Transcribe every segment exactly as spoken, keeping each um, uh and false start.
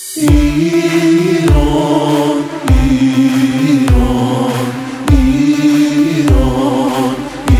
ایران ایران ایران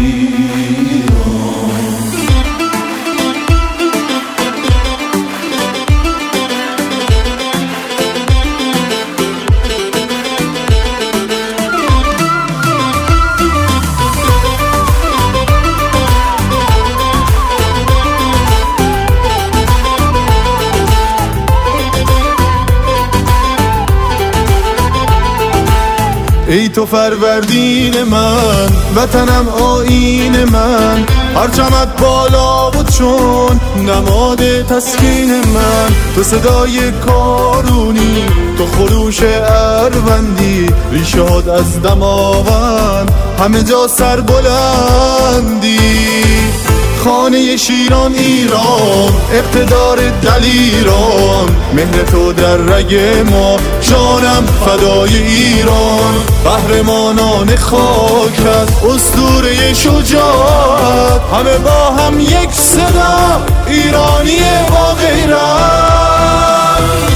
ای تو فروردین من، وطنم آیین من، هرچمت بالا بود چون نماد تسکین من. تو صدای کارونی، تو خروش اروندی، ریشه‌هات از دماوند همه جا سر بلندی. خانه شیران ایران، اقتدار دلیران، مهر تو در رگ ما، جانم فدای ایران. قهرمانان خاکت، اسطوره شجاعت، همه با هم یک صدا، ایرانی با غیرت.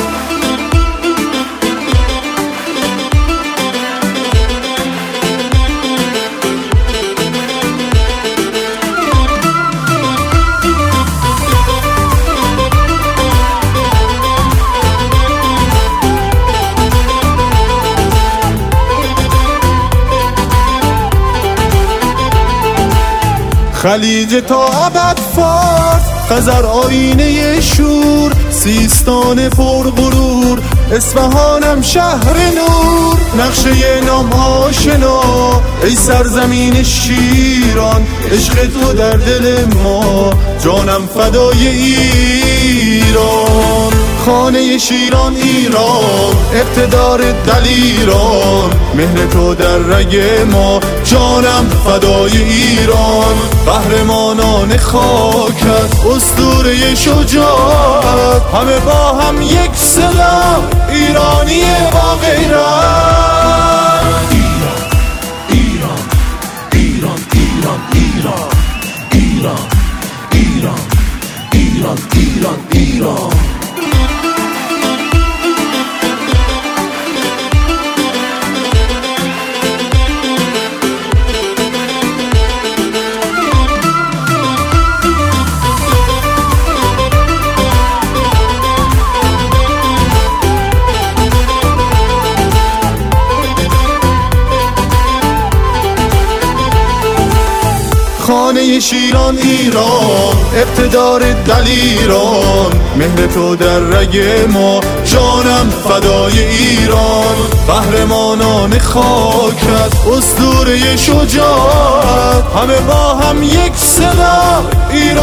خلیج تا ابد فارس، خزر آینه شور، سیستان پر غرور، اصفهانم شهر نور. نقشه نام آشنا ای سرزمین شیران، عشق تو در دل ما، جانم فدای ایران. خانه شیران ایران، اقتدار دلیران، مهر تو در رگ ما، جانم فدای ایران. قهرمانان خاکت، اسطوره شجاعت، همه با هم یک صدا، ایرانی با غیرت. ایران ایران ایران ایران ایران ایران ایران ایران ایران ایران. خانه شیران ایران، اقتدار دلیران، مهر تو در رگ ما، جانم فدای ایران. قهرمانان خاکت، اسطوره شجاعت، همه با هم یک صدا، ایران.